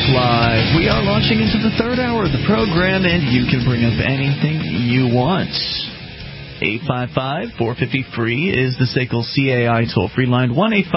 Live. We are launching into the third hour of the program, and you can bring up anything you want. 855-450-FREE is the SACL CAI toll-free line,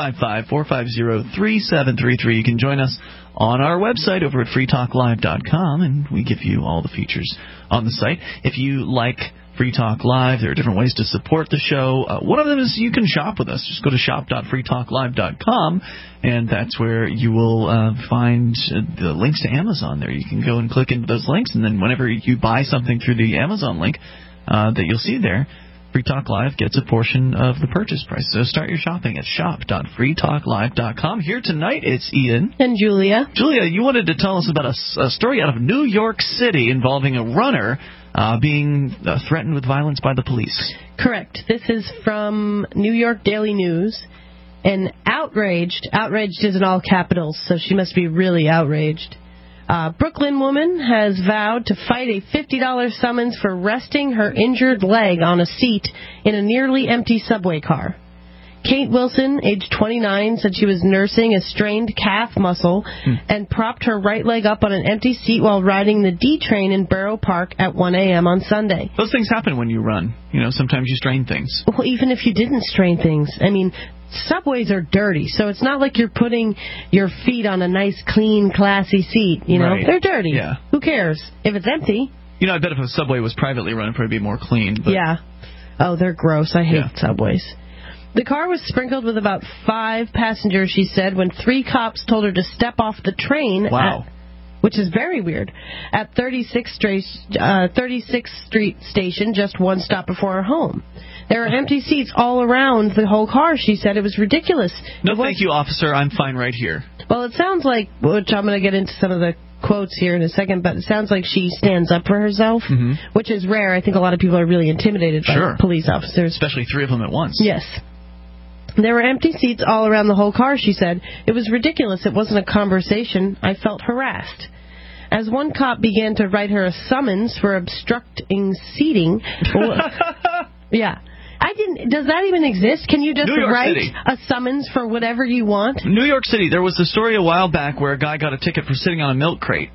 1-855-450-3733. You can join us on our website over at freetalklive.com, and we give you all the features on the site. If you like Free Talk Live, there are different ways to support the show. One of them is you can shop with us. Just go to shop.freetalklive.com, and that's where you will find the links to Amazon there. You can go and click into those links, and then whenever you buy something through the Amazon link that you'll see there, Free Talk Live gets a portion of the purchase price. So start your shopping at shop.freetalklive.com. Here tonight, it's Ian. And Julia. Julia, you wanted to tell us about a story out of New York City involving a runner being threatened with violence by the police. Correct. This is from New York Daily News. And outraged is in all capitals, so she must be really outraged. Brooklyn woman has vowed to fight a $50 summons for resting her injured leg on a seat in a nearly empty subway car. Kate Wilson, age 29, said she was nursing a strained calf muscle and propped her right leg up on an empty seat while riding the D train in Borough Park at 1 a.m. on Sunday. Those things happen when you run. You know, sometimes you strain things. Well, even if you didn't strain things. I mean, subways are dirty, so it's not like you're putting your feet on a nice, clean, classy seat. You know, right. They're dirty. Yeah. Who cares? If it's empty. You know, I bet if a subway was privately run, it'd probably be more clean. But yeah. Oh, they're gross. I hate subways. The car was sprinkled with about 5 passengers, she said, when 3 cops told her to step off the train. Wow. Which is very weird. At 36th Street Station, just one stop before her home. There are empty seats all around the whole car, she said. It was ridiculous. No, thank you, officer. I'm fine right here. Well, it sounds like, which I'm going to get into some of the quotes here in a second, but it sounds like she stands up for herself, which is rare. I think a lot of people are really intimidated by police officers. Especially 3 of them at once. Yes. There were empty seats all around the whole car, she said. It was ridiculous. It wasn't a conversation. I felt harassed. As one cop began to write her a summons for obstructing seating. Yeah. Does that even exist? Can you just write a summons for whatever you want? New York City, there was a story a while back where a guy got a ticket for sitting on a milk crate.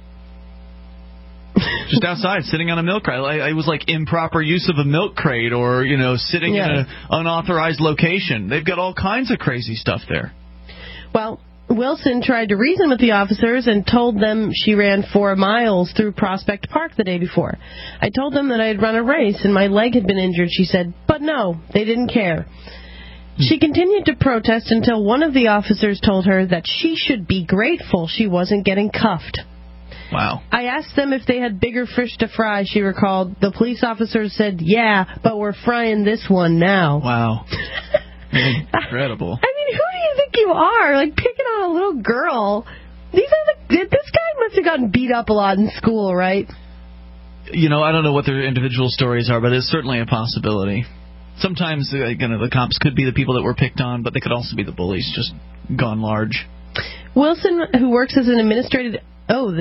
Just outside, sitting on a milk crate. It was like improper use of a milk crate or, you know, sitting in an unauthorized location. They've got all kinds of crazy stuff there. Well, Wilson tried to reason with the officers and told them she ran 4 miles through Prospect Park the day before. I told them that I had run a race and my leg had been injured, she said, but no, they didn't care. She continued to protest until one of the officers told her that she should be grateful she wasn't getting cuffed. Wow. I asked them if they had bigger fish to fry, she recalled. The police officers said, yeah, but we're frying this one now. Wow. Incredible. I mean, who do you think you are? Like, picking on a little girl. This guy must have gotten beat up a lot in school, right? You know, I don't know what their individual stories are, but it's certainly a possibility. Sometimes, the cops could be the people that were picked on, but they could also be the bullies, just gone large. Wilson, who works as an administrative... I thought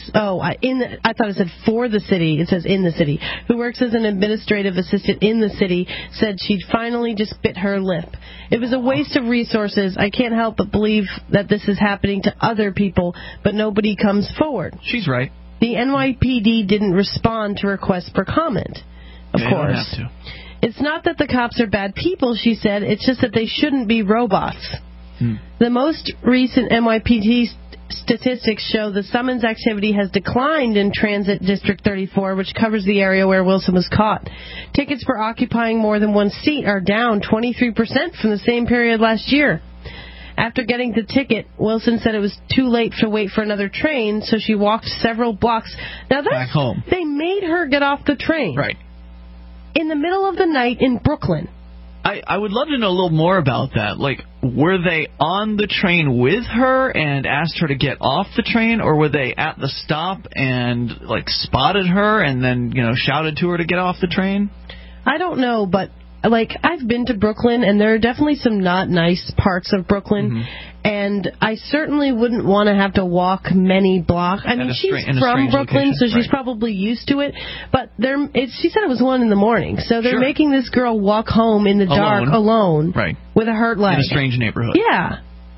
it said for the city. It says in the city. Who works as an administrative assistant in the city said she'd finally just bit her lip. It was a waste of resources. I can't help but believe that this is happening to other people, but nobody comes forward. She's right. The NYPD didn't respond to requests for comment. Of course. Don't have to. It's not that the cops are bad people, she said. It's just that they shouldn't be robots. The most recent NYPD statistics show the summons activity has declined in Transit District 34, which covers the area where Wilson was caught. Tickets for occupying more than one seat are down 23% from the same period last year. After getting the ticket, Wilson said it was too late to wait for another train, so she walked several blocks. Now back home. They made her get off the train. Right. In the middle of the night in Brooklyn. I would love to know a little more about that. Like, were they on the train with her and asked her to get off the train, or were they at the stop and, like, spotted her and then, shouted to her to get off the train? I don't know, but, I've been to Brooklyn, and there are definitely some not nice parts of Brooklyn, and I certainly wouldn't want to have to walk many blocks. I mean, she's from Brooklyn, so she's probably used to it, but she said it was 1 a.m, so they're making this girl walk home in the dark alone right, with a hurt leg. In a strange neighborhood. Yeah.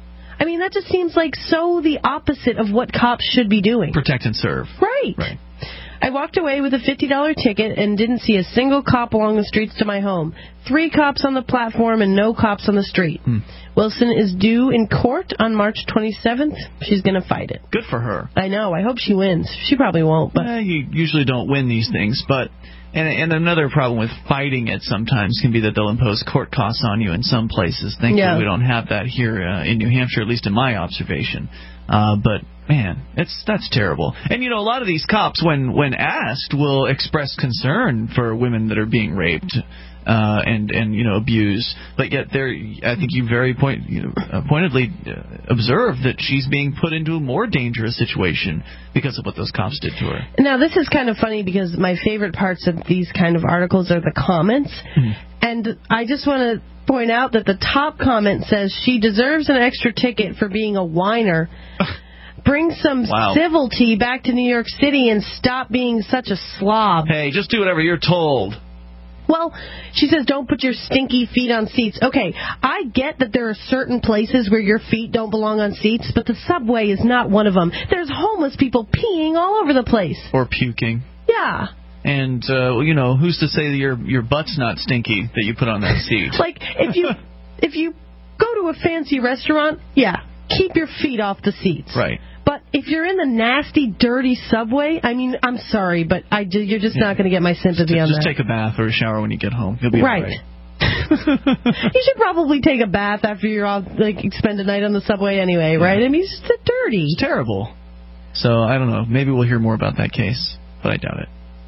I mean, that just seems like so the opposite of what cops should be doing. Protect and serve. Right. I walked away with a $50 ticket and didn't see a single cop along the streets to my home. 3 cops on the platform and no cops on the street. Wilson is due in court on March 27th. She's going to fight it. Good for her. I know. I hope she wins. She probably won't. But You usually don't win these things, but... And another problem with fighting it sometimes can be that they'll impose court costs on you in some places. Thankfully, we don't have that here in New Hampshire, at least in my observation. But, man, that's terrible. And, a lot of these cops, when asked, will express concern for women that are being raped and abused. But yet, I think you very pointedly observe that she's being put into a more dangerous situation because of what those cops did to her. Now, this is kind of funny because my favorite parts of these kind of articles are the comments. And I just want to point out that the top comment says she deserves an extra ticket for being a whiner. Bring some civility back to New York City and stop being such a slob. Hey, just do whatever you're told. Well, she says don't put your stinky feet on seats. Okay, I get that there are certain places where your feet don't belong on seats, but the subway is not one of them. There's homeless people peeing all over the place. Or puking. Yeah. And, who's to say that your butt's not stinky that you put on that seat? Like, if you go to a fancy restaurant, keep your feet off the seats. Right. But if you're in the nasty, dirty subway, I mean, I'm sorry, but you're just not going to get my sympathy on that. Just take a bath or a shower when you get home. You'll be all right. You should probably take a bath after you're all, spend a night on the subway anyway, right? I mean, it's just dirty. It's terrible. So, I don't know. Maybe we'll hear more about that case, but I doubt it.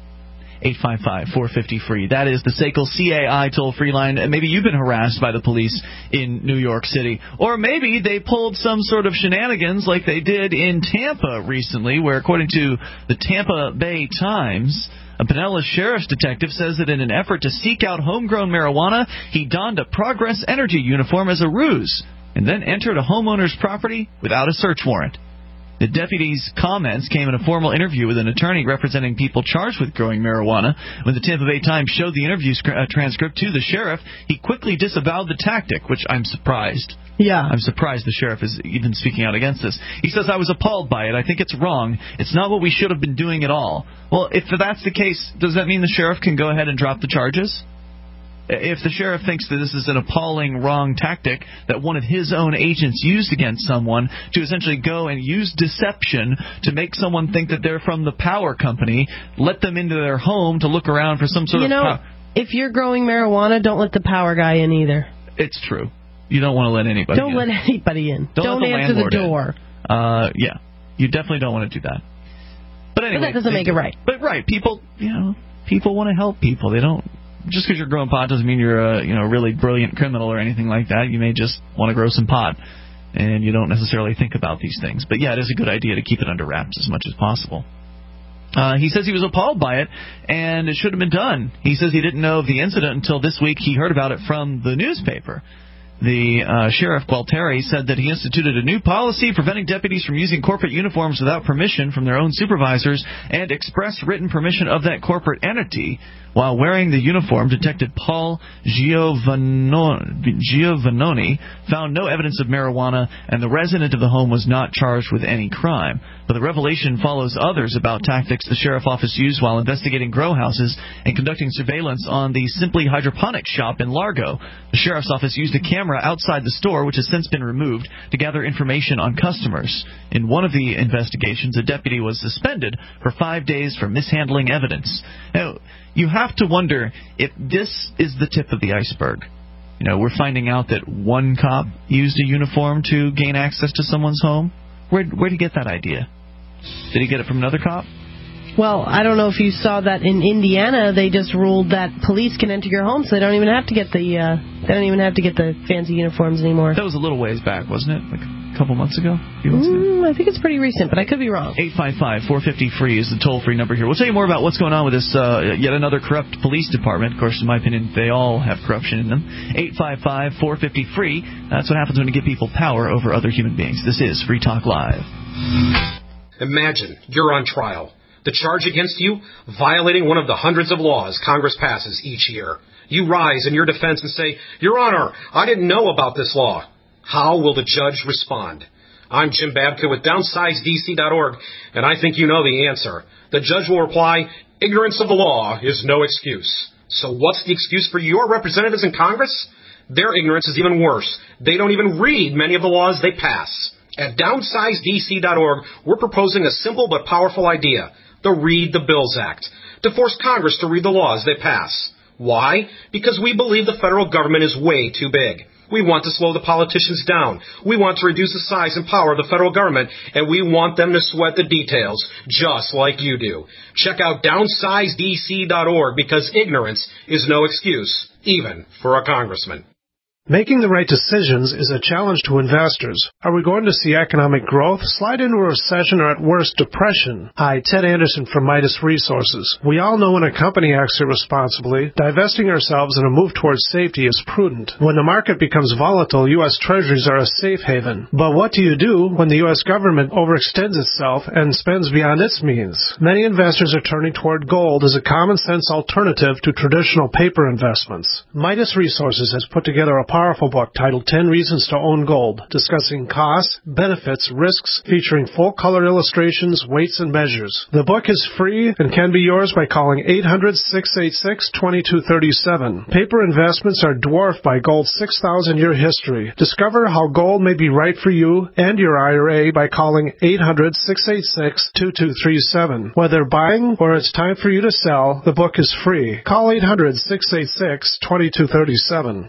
855-450-FREE. That is the SACL CAI toll-free line. Maybe you've been harassed by the police in New York City. Or maybe they pulled some sort of shenanigans like they did in Tampa recently, where according to the Tampa Bay Times, a Pinellas Sheriff's detective says that in an effort to seek out homegrown marijuana, he donned a Progress Energy uniform as a ruse and then entered a homeowner's property without a search warrant. The deputy's comments came in a formal interview with an attorney representing people charged with growing marijuana. When the Tampa Bay Times showed the interview transcript to the sheriff, he quickly disavowed the tactic, which I'm surprised. Yeah. I'm surprised the sheriff is even speaking out against this. He says, I was appalled by it. I think it's wrong. It's not what we should have been doing at all. Well, if that's the case, does that mean the sheriff can go ahead and drop the charges? If the sheriff thinks that this is an appalling wrong tactic that one of his own agents used against someone to essentially go and use deception to make someone think that they're from the power company, let them into their home to look around for some sort of if you're growing marijuana, don't let the power guy in either. It's true. You don't want to let anybody in. Don't let anybody in. Don't answer the door. Yeah. You definitely don't want to do that. But anyway. But that doesn't make it right. But right. People want to help people. They don't. Just because you're growing pot doesn't mean you're a really brilliant criminal or anything like that. You may just want to grow some pot, and you don't necessarily think about these things. But, yeah, it is a good idea to keep it under wraps as much as possible. He says he was appalled by it, and it should have been done. He says he didn't know of the incident until this week. He heard about it from the newspaper. The Sheriff Gualteri said that he instituted a new policy preventing deputies from using corporate uniforms without permission from their own supervisors and express written permission of that corporate entity. While wearing the uniform, Detective Paul Giovannoni found no evidence of marijuana, and the resident of the home was not charged with any crime. But the revelation follows others about tactics the sheriff office used while investigating grow houses and conducting surveillance on the Simply Hydroponics shop in Largo. The sheriff's office used a camera outside the store, which has since been removed, to gather information on customers. In one of the investigations, a deputy was suspended for 5 days for mishandling evidence. Now, you have to wonder if this is the tip of the iceberg. We're finding out that one cop used a uniform to gain access to someone's home. Where'd he get that idea? Did he get it from another cop? Well, I don't know if you saw that in Indiana. They just ruled that police can enter your home, so they don't even have to get the fancy uniforms anymore. That was a little ways back, wasn't it? Like a couple months ago? I think it's pretty recent, but I could be wrong. 855-450-FREE is the toll-free number here. We'll tell you more about what's going on with this yet another corrupt police department. Of course, in my opinion, they all have corruption in them. 855-450-FREE. That's what happens when you give people power over other human beings. This is Free Talk Live. Imagine you're on trial. The charge against you, violating one of the hundreds of laws Congress passes each year. You rise in your defense and say, Your Honor, I didn't know about this law. How will the judge respond? I'm Jim Babka with DownsizeDC.org, and I think you know the answer. The judge will reply, ignorance of the law is no excuse. So what's the excuse for your representatives in Congress? Their ignorance is even worse. They don't even read many of the laws they pass. At DownsizeDC.org, we're proposing a simple but powerful idea, the Read the Bills Act, to force Congress to read the laws they pass. Why? Because we believe the federal government is way too big. We want to slow the politicians down. We want to reduce the size and power of the federal government, and we want them to sweat the details, just like you do. Check out DownsizeDC.org, because ignorance is no excuse, even for a congressman. Making the right decisions is a challenge to investors. Are we going to see economic growth, slide into a recession, or at worst, depression? Hi, Ted Anderson from Midas Resources. We all know when a company acts irresponsibly, divesting ourselves in a move towards safety is prudent. When the market becomes volatile, U.S. Treasuries are a safe haven. But what do you do when the U.S. government overextends itself and spends beyond its means? Many investors are turning toward gold as a common-sense alternative to traditional paper investments. Midas Resources has put together a powerful book titled 10 Reasons to Own Gold, discussing costs, benefits, risks, featuring full-color illustrations, weights, and measures. The book is free and can be yours by calling 800-686-2237. Paper investments are dwarfed by gold's 6,000-year history. Discover how gold may be right for you and your IRA by calling 800-686-2237. Whether buying or it's time for you to sell, the book is free. Call 800-686-2237.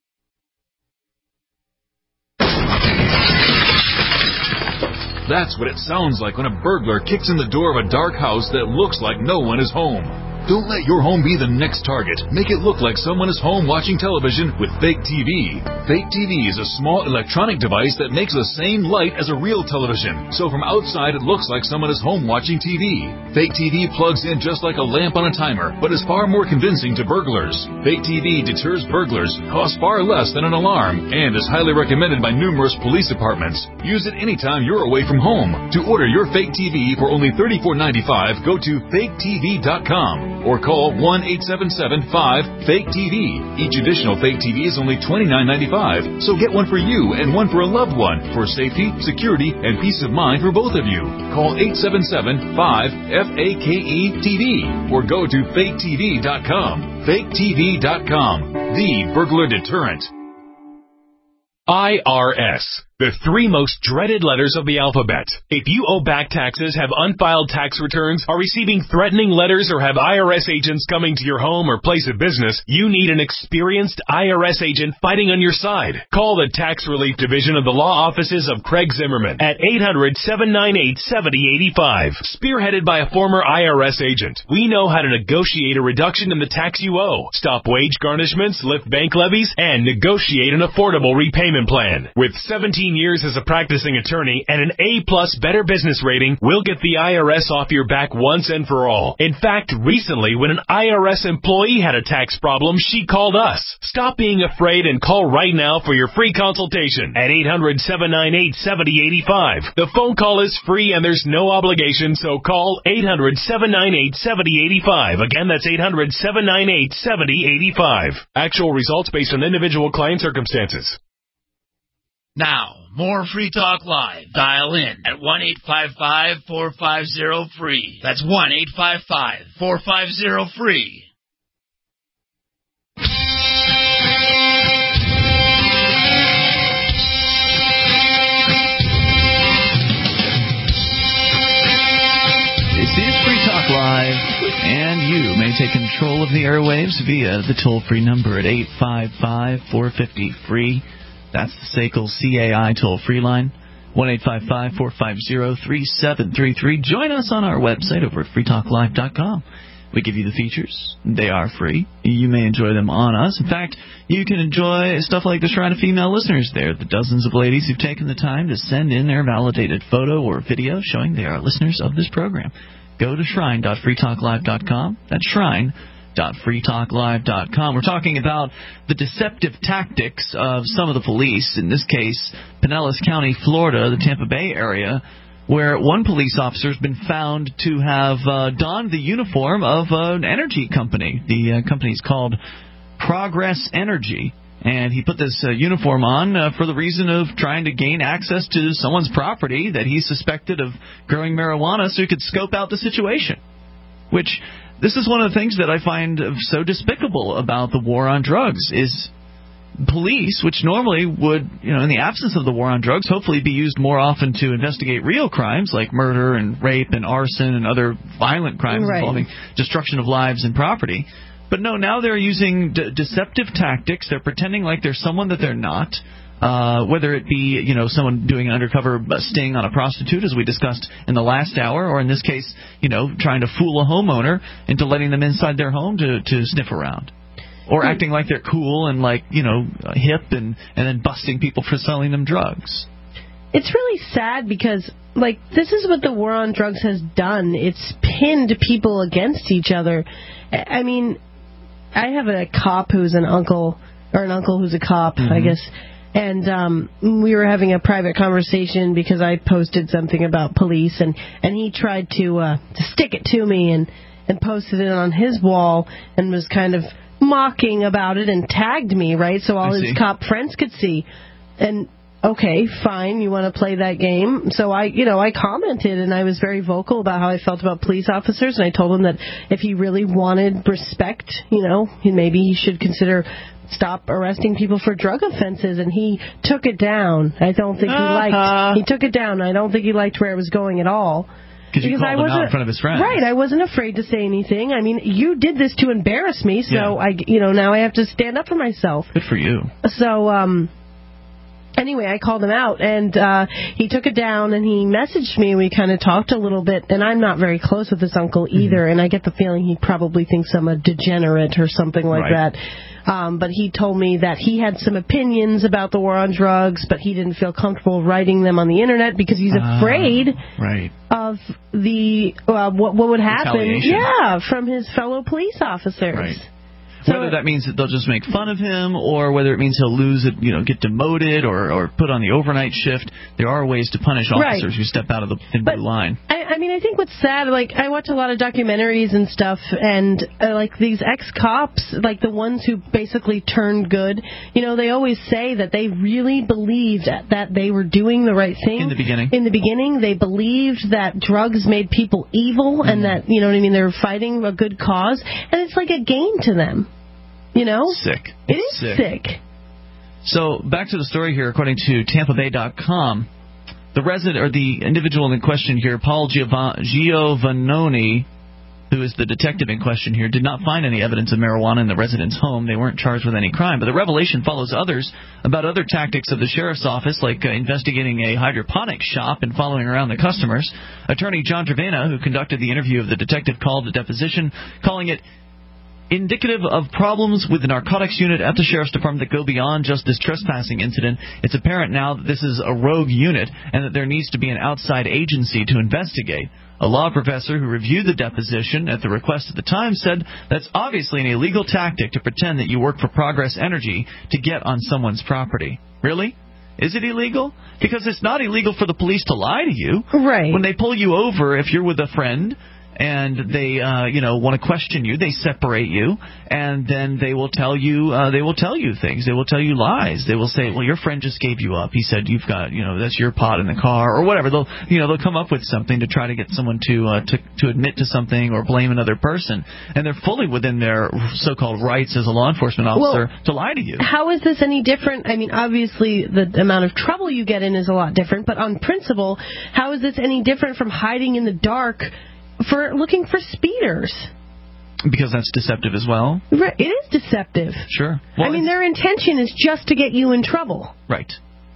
That's what it sounds like when a burglar kicks in the door of a dark house that looks like no one is home. Don't let your home be the next target. Make it look like someone is home watching television with Fake TV. Fake TV is a small electronic device that makes the same light as a real television. So from outside, it looks like someone is home watching TV. Fake TV plugs in just like a lamp on a timer, but is far more convincing to burglars. Fake TV deters burglars, costs far less than an alarm, and is highly recommended by numerous police departments. Use it anytime you're away from home. To order your Fake TV for only $34.95, go to faketv.com. or call 1-877-5-FAKE-TV. Each additional Fake TV is only $29.95, so get one for you and one for a loved one for safety, security, and peace of mind for both of you. Call 877-5-FAKE-TV or go to faketv.com. faketv.com, the burglar deterrent. IRS, the three most dreaded letters of the alphabet. If you owe back taxes, have unfiled tax returns, are receiving threatening letters, or have IRS agents coming to your home or place of business, you need an experienced IRS agent fighting on your side. Call the Tax Relief Division of the law offices of Craig Zimmerman at 800-798-7085. Spearheaded by a former IRS agent, we know how to negotiate a reduction in the tax you owe, stop wage garnishments, lift bank levies, and negotiate an affordable repayment plan. With 17 years as a practicing attorney and an A-plus Better Business rating, we'll get the IRS off your back once and for all. In fact, recently, when an IRS employee had a tax problem, she called us. Stop being afraid and call right now for your free consultation at 800-798-7085. The phone call is free and there's no obligation, so call 800-798-7085. Again, that's 800-798-7085. Actual results based on individual client circumstances. Now, more Free Talk Live. Dial in at 1-855-450-FREE. That's 1-855-450-FREE. This is Free Talk Live, and you may take control of the airwaves via the toll-free number at 855-450-FREE. That's the SACL CAI toll-free line, 1-855-450-3733. Join us on our website over at freetalklive.com. We give you the features. They are free. You may enjoy them on us. In fact, you can enjoy stuff like the Shrine of Female Listeners there, the dozens of ladies who've taken the time to send in their validated photo or video showing they are listeners of this program. Go to shrine.freetalklive.com. That's shrine.freetalklive.com. We're talking about the deceptive tactics of some of the police, in this case, Pinellas County, Florida, the Tampa Bay area, where one police officer has been found to have donned the uniform of an energy company. The company is called Progress Energy, And he put this uniform on for the reason of trying to gain access to someone's property that he suspected of growing marijuana so he could scope out the situation. Which, this is one of the things that I find so despicable about the war on drugs, is police, which normally would, in the absence of the war on drugs, hopefully be used more often to investigate real crimes like murder and rape and arson and other violent crimes involving destruction of lives and property. But no, now they're using deceptive tactics. They're pretending like they're someone that they're not, whether it be, someone doing an undercover sting on a prostitute, as we discussed in the last hour, or in this case, trying to fool a homeowner into letting them inside their home to sniff around. Or acting like they're cool and hip and then busting people for selling them drugs. It's really sad because, this is what the war on drugs has done. It's pinned people against each other. I mean, I have a cop who's an uncle, or an uncle who's a cop, I guess. And we were having a private conversation because I posted something about police, and he tried to stick it to me and posted it on his wall and was kind of mocking about it and tagged me, right, so all his cop friends could see. And okay, fine, you want to play that game. So I commented, and I was very vocal about how I felt about police officers, and I told him that if he really wanted respect, maybe he should consider stop arresting people for drug offenses. And he took it down. He took it down. I don't think he liked where it was going at all. Because you called him out in front of his friends. Right, I wasn't afraid to say anything. I mean, you did this to embarrass me, so now I have to stand up for myself. Good for you. So, anyway, I called him out, and he took it down, and he messaged me, and we kind of talked a little bit, and I'm not very close with this uncle either, and I get the feeling he probably thinks I'm a degenerate or something like that. But he told me that he had some opinions about the war on drugs, but he didn't feel comfortable writing them on the Internet because he's afraid of the what would happen from his fellow police officers. Right. So whether that means that they'll just make fun of him, or whether it means he'll lose it, get demoted or put on the overnight shift, there are ways to punish officers who step out of the thin blue line. I mean, I think what's sad, I watch a lot of documentaries and stuff, and these ex-cops, the ones who basically turned good, they always say that they really believed that they were doing the right thing. In the beginning. In the beginning, they believed that drugs made people evil, and that, they were fighting a good cause, and it's like a game to them. Sick. It is sick. So back to the story here. According to TampaBay.com, the individual in question here, Paul Giovannoni, who is the detective in question here, did not find any evidence of marijuana in the resident's home. They weren't charged with any crime. But the revelation follows others about other tactics of the sheriff's office, like investigating a hydroponic shop and following around the customers. Attorney John Trevena, who conducted the interview of the detective, called the deposition, calling it indicative of problems with the narcotics unit at the Sheriff's Department that go beyond just this trespassing incident. It's apparent now that this is a rogue unit and that there needs to be an outside agency to investigate. A law professor who reviewed the deposition at the request of the Times said that's obviously an illegal tactic to pretend that you work for Progress Energy to get on someone's property. Really? Is it illegal? Because it's not illegal for the police to lie to you. Right. When they pull you over, if you're with a friend, and they want to question you, they separate you, and then they will tell you things. They will tell you lies. They will say, well, your friend just gave you up. He said you've got, that's your pot in the car, or whatever. They'll come up with something to try to get someone to admit to something or blame another person, and they're fully within their so-called rights as a law enforcement officer to lie to you. How is this any different? I mean, obviously the amount of trouble you get in is a lot different, but on principle, how is this any different from hiding in the dark for looking for speeders? Because that's deceptive as well. Right, it is deceptive. Sure. Well, their intention is just to get you in trouble. Right.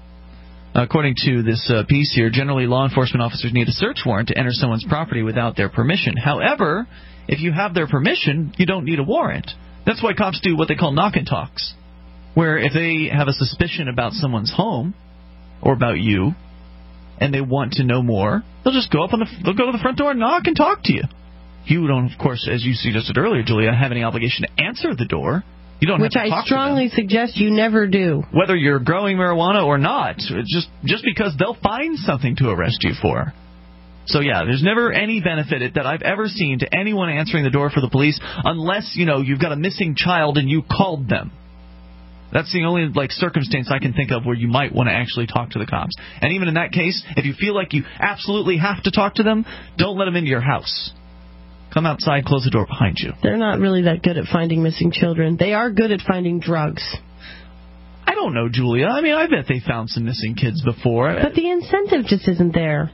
According to this piece here, generally law enforcement officers need a search warrant to enter someone's property without their permission. However, if you have their permission, you don't need a warrant. That's why cops do what they call knock-and-talks, where if they have a suspicion about someone's home or about you, and they want to know more, they'll just go to the front door and knock and talk to you. You don't, of course, as you suggested earlier, Julia, have any obligation to answer the door. You don't have to talk to them. Which I strongly suggest you never do. Whether you're growing marijuana or not, just because they'll find something to arrest you for. So, yeah, there's never any benefit that I've ever seen to anyone answering the door for the police unless, you've got a missing child and you called them. That's the only circumstance I can think of where you might want to actually talk to the cops. And even in that case, if you feel like you absolutely have to talk to them, don't let them into your house. Come outside, close the door behind you. They're not really that good at finding missing children. They are good at finding drugs. I don't know, Julia. I mean, I bet they found some missing kids before. But the incentive just isn't there.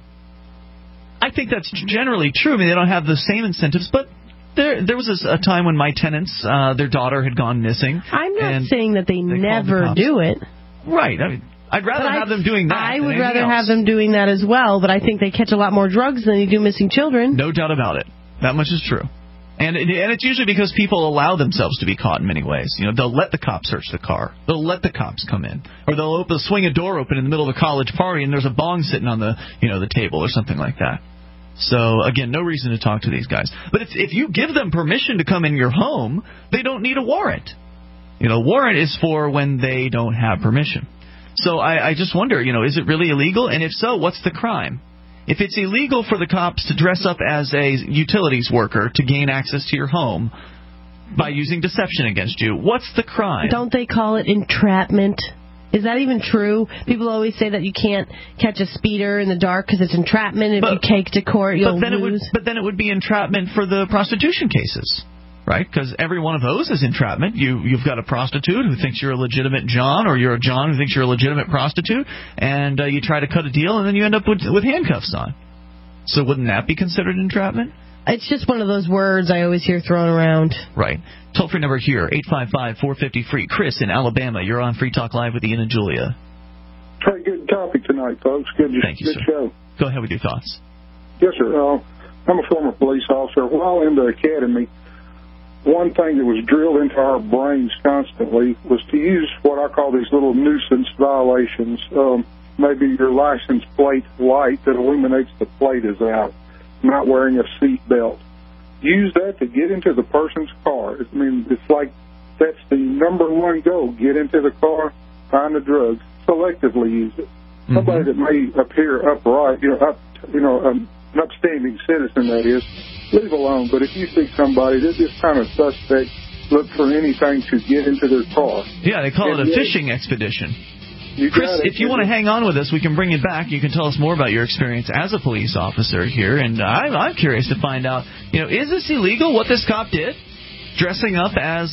I think that's generally true. I mean, they don't have the same incentives, but there was a time when my tenants, their daughter had gone missing. I'm not saying that they never do it. Right. I mean, I'd rather have them doing that. I would rather have them doing that as well, but I think they catch a lot more drugs than they do missing children. No doubt about it. That much is true. And it's usually because people allow themselves to be caught in many ways. You know, they'll let the cops search the car. They'll let the cops come in. Or they'll swing a door open in the middle of a college party and there's a bong sitting on the table or something like that. So, again, no reason to talk to these guys. But if you give them permission to come in your home, they don't need a warrant. Warrant is for when they don't have permission. So I just wonder, is it really illegal? And if so, what's the crime? If it's illegal for the cops to dress up as a utilities worker to gain access to your home by using deception against you, what's the crime? Don't they call it entrapment? Is that even true? People always say that you can't catch a speeder in the dark because it's entrapment. If you take to court, you'll lose. But then it would be entrapment for the prostitution cases, right? Because every one of those is entrapment. You've got a prostitute who thinks you're a legitimate John, or you're a John who thinks you're a legitimate prostitute, and you try to cut a deal, and then you end up with handcuffs on. So wouldn't that be considered entrapment? It's just one of those words I always hear thrown around. Right. Toll-free number here, 855-450-FREE. Chris in Alabama, you're on Free Talk Live with Ian and Julia. Very good topic tonight, folks. Thank you, sir. Show. Go ahead with your thoughts. Yes, sir. I'm a former police officer. While in the academy, one thing that was drilled into our brains constantly was to use what I call these little nuisance violations. Maybe your license plate light that illuminates the plate is out. Not wearing a seat belt. Use that to get into the person's car. I mean, it's like that's the number one goal. Get into the car, find the drugs, selectively use it. Mm-hmm. Somebody that may appear upright, an upstanding citizen, that is, leave alone. But if you see somebody that's just kind of suspect, look for anything to get into their car. Yeah, they call it a fishing expedition. Chris, if you want to hang on with us, we can bring you back. You can tell us more about your experience as a police officer here. And I'm curious to find out, is this illegal, what this cop did? Dressing up as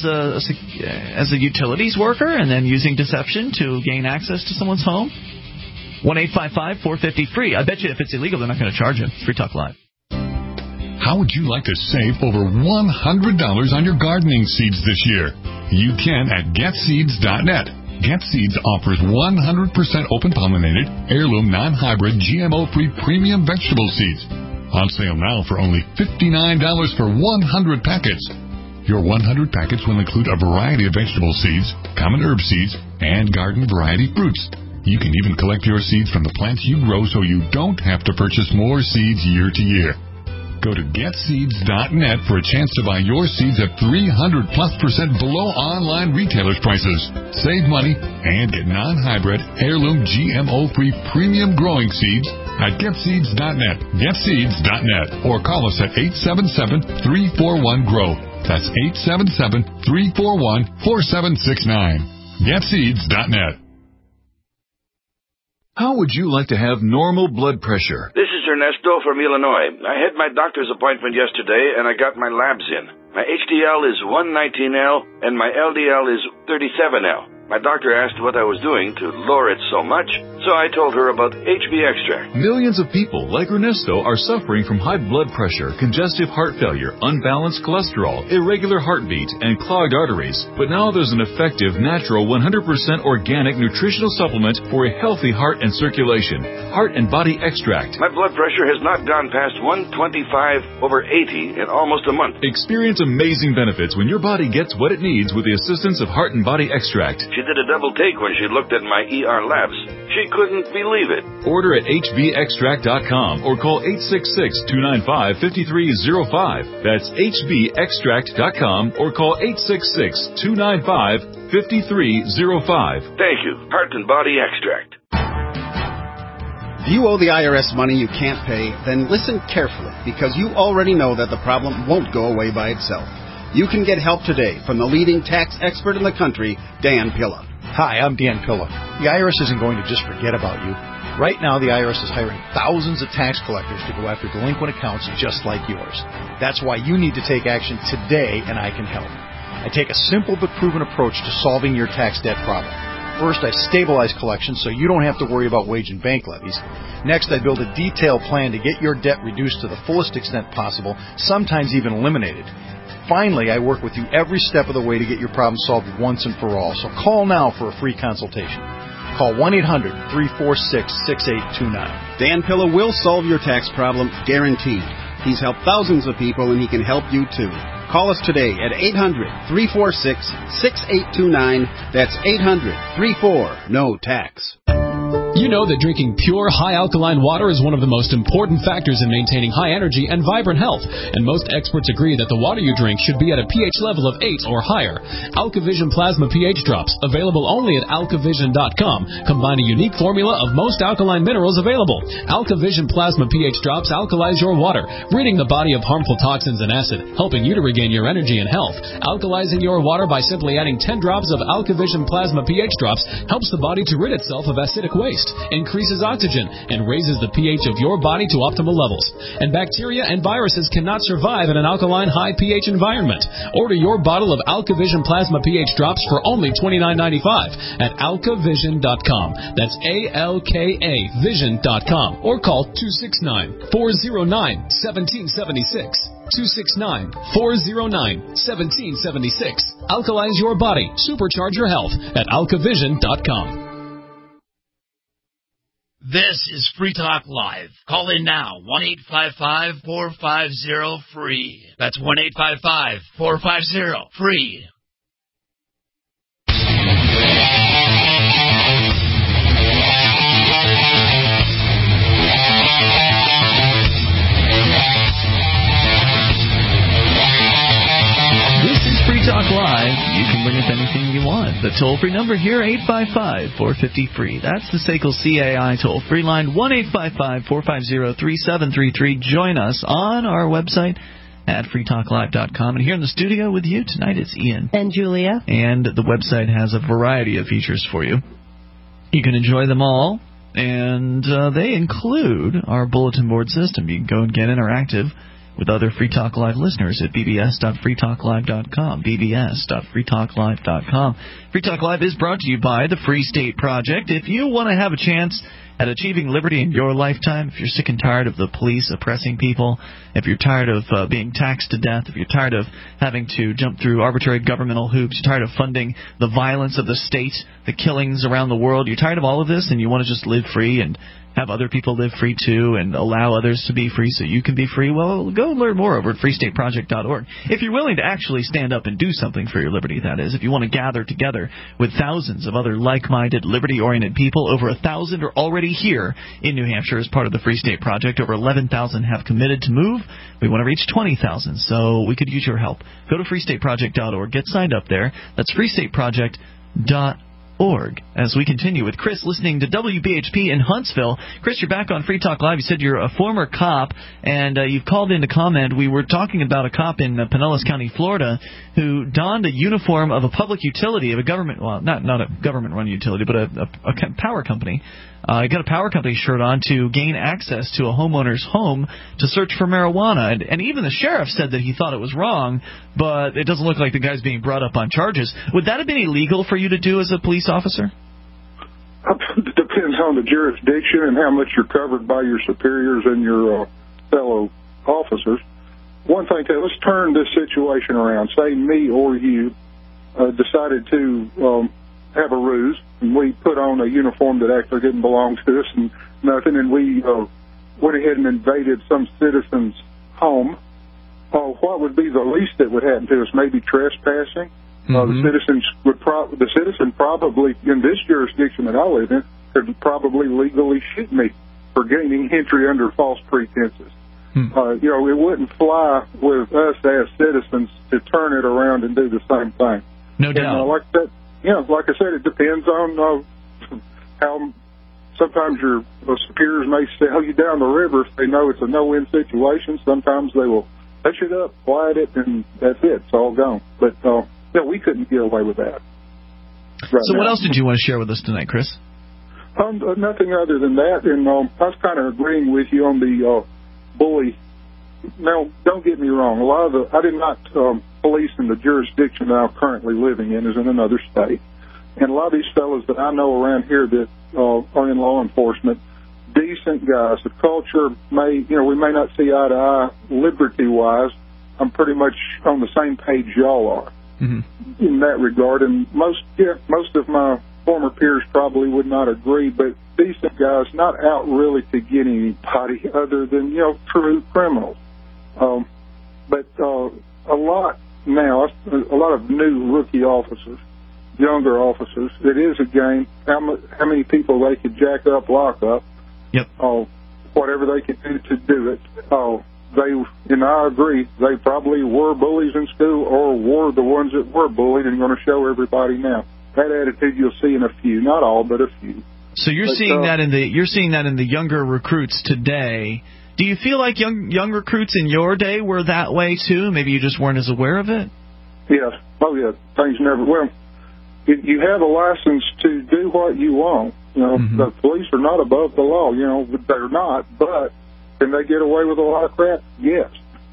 a utilities worker and then using deception to gain access to someone's home? 1-855-450-FREE. I bet you if it's illegal, they're not going to charge you. Free Talk Live. How would you like to save over $100 on your gardening seeds this year? You can at GetSeeds.net. GetSeeds offers 100% open-pollinated, heirloom, non-hybrid, GMO-free premium vegetable seeds. On sale now for only $59 for 100 packets. Your 100 packets will include a variety of vegetable seeds, common herb seeds, and garden variety fruits. You can even collect your seeds from the plants you grow so you don't have to purchase more seeds year to year. Go to GetSeeds.net for a chance to buy your seeds at 300+% below online retailers' prices. Save money and get non-hybrid, heirloom, GMO-free premium growing seeds at GetSeeds.net. GetSeeds.net. Or call us at 877-341-GROW. That's 877-341-4769. GetSeeds.net. How would you like to have normal blood pressure? This is Ernesto from Illinois. I had my doctor's appointment yesterday, and I got my labs in. My HDL is 119L, and my LDL is 37L. My doctor asked what I was doing to lower it so much, so I told her about HB Extract. Millions of people like Ernesto are suffering from high blood pressure, congestive heart failure, unbalanced cholesterol, irregular heartbeat, and clogged arteries. But now there's an effective, natural, 100% organic nutritional supplement for a healthy heart and circulation. Heart and Body Extract. My blood pressure has not gone past 125/80 in almost a month. Experience amazing benefits when your body gets what it needs with the assistance of Heart and Body Extract. She did a double take when she looked at my ER labs. She couldn't believe it. Order at hbextract.com or call 866-295-5305. That's hbextract.com or call 866-295-5305. Thank you. Heart and Body Extract. If you owe the IRS money you can't pay, then listen carefully, because you already know that the problem won't go away by itself. You can get help today from the leading tax expert in the country, Dan Pilla. Hi, I'm Dan Pilla. The IRS isn't going to just forget about you. Right now, the IRS is hiring thousands of tax collectors to go after delinquent accounts just like yours. That's why you need to take action today, and I can help. I take a simple but proven approach to solving your tax debt problem. First, I stabilize collections so you don't have to worry about wage and bank levies. Next, I build a detailed plan to get your debt reduced to the fullest extent possible, sometimes even eliminated. Finally, I work with you every step of the way to get your problem solved once and for all. So call now for a free consultation. Call 1-800-346-6829. Dan Pilla will solve your tax problem, guaranteed. He's helped thousands of people, and he can help you too. Call us today at 800-346-6829. That's 800-34-NO-TAX. You know that drinking pure, high-alkaline water is one of the most important factors in maintaining high energy and vibrant health, and most experts agree that the water you drink should be at a pH level of 8 or higher. AlkaVision Plasma pH Drops, available only at alkavision.com, combine a unique formula of most alkaline minerals available. AlkaVision Plasma pH Drops alkalize your water, ridding the body of harmful toxins and acid, helping you to regain your energy and health. Alkalizing your water by simply adding 10 drops of AlkaVision Plasma pH Drops helps the body to rid itself of acidic waste, increases oxygen, and raises the pH of your body to optimal levels. And bacteria and viruses cannot survive in an alkaline high pH environment. Order your bottle of AlkaVision Plasma pH Drops for only $29.95 at alkavision.com. That's ALKA Vision.com, or call 269-409-1776. 269-409-1776. Alkalize your body. Supercharge your health at alkavision.com. This is Free Talk Live. Call in now, 1-855-450-FREE. That's 1-855-450-FREE. This is Free Talk Live. You can bring up anything you want. The toll-free number here, 855-450-FREE. That's the SACL CAI toll-free line, 1-855-450-3733. Join us on our website at freetalklive.com. And here in the studio with you tonight, it's Ian. And Julia. And the website has a variety of features for you. You can enjoy them all, and they include our bulletin board system. You can go and get interactive with other Free Talk Live listeners at bbs.freetalklive.com, bbs.freetalklive.com. Free Talk Live is brought to you by the Free State Project. If you want to have a chance at achieving liberty in your lifetime, if you're sick and tired of the police oppressing people, if you're tired of being taxed to death, if you're tired of having to jump through arbitrary governmental hoops, you're tired of funding the violence of the state, the killings around the world, you're tired of all of this and you want to just live free and have other people live free too and allow others to be free so you can be free, well, go and learn more over at freestateproject.org. If you're willing to actually stand up and do something for your liberty, that is, if you want to gather together with thousands of other like-minded, liberty-oriented people, over 1,000 are already here in New Hampshire as part of the Free State Project. Over 11,000 have committed to move. We want to reach 20,000, so we could use your help. Go to freestateproject.org. Get signed up there. That's freestateproject.org. As we continue with Chris listening to WBHP in Huntsville. Chris, you're back on Free Talk Live. You said you're a former cop, and you've called in to comment. We were talking about a cop in Pinellas County, Florida, who donned a uniform of a public utility, of a government, well, not a government-run utility, but a power company. He got a power company shirt on to gain access to a homeowner's home to search for marijuana. And even the sheriff said that he thought it was wrong, but it doesn't look like the guy's being brought up on charges. Would that have been illegal for you to do as a police officer? It depends on the jurisdiction and how much you're covered by your superiors and your fellow officers. One thing, let's turn this situation around. Say me or you decided to have a ruse, and we put on a uniform that actually didn't belong to us and nothing, and we went ahead and invaded some citizen's home. What would be the least that would happen to us? Maybe trespassing. The citizen probably, in this jurisdiction that I live in, could probably legally shoot me for gaining entry under false pretenses. It wouldn't fly with us as citizens to turn it around and do the same thing. No doubt. Like I said, it depends on how sometimes your superiors may sell you down the river if they know it's a no-win situation. Sometimes they will push it up, quiet it, and that's it. It's all gone. But we couldn't get away with that. So what else did you want to share with us tonight, Chris? Nothing other than that. And I was kind of agreeing with you on the bully. Now, don't get me wrong. I did not police in the jurisdiction that I'm currently living in, is in another state. And a lot of these fellows that I know around here that are in law enforcement, decent guys. The culture we may not see eye to eye liberty-wise. I'm pretty much on the same page y'all are in that regard. And most of my former peers probably would not agree, but decent guys, not out really to get anybody other than, true criminals. But a lot of new rookie officers, younger officers, it is a game, how many people they could jack up, lock up, whatever they could do to do it. I agree, they probably were bullies in school or were the ones that were bullied and going to show everybody now. That attitude you'll see in a few, not all, but a few. So you're seeing that in the younger recruits today. Do you feel like young recruits in your day were that way too? Maybe you just weren't as aware of it? Yes. Oh, yeah. Things never... Well, you have a license to do what you want. The police are not above the law. They're not. But can they get away with a lot of crap? Yes.